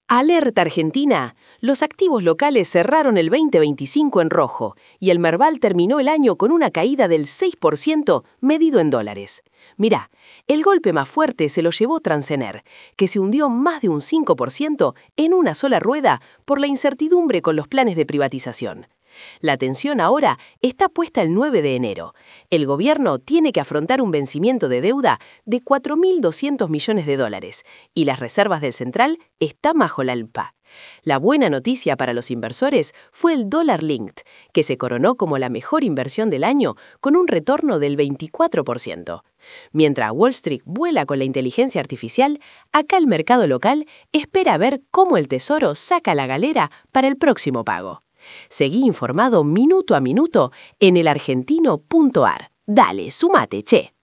Alerta Argentina. Los activos locales cerraron el 2025 en rojo y el Merval terminó el año con una caída del 6% medido en dólares. Mirá, el golpe más fuerte se lo llevó Transener, que se hundió más de un 5% en una sola rueda por la incertidumbre con los planes de privatización. La atención ahora está puesta el 9 de enero. El gobierno tiene que afrontar un vencimiento de deuda de 4.200 millones de dólares y las reservas del central están bajo la lupa. La buena noticia para los inversores fue el dólar linked, que se coronó como la mejor inversión del año con un retorno del 24%. Mientras Wall Street vuela con la inteligencia artificial, acá el mercado local espera ver cómo el Tesoro saca la galera para el próximo pago. Seguí informado minuto a minuto en elargentino.ar. Dale, sumate, che.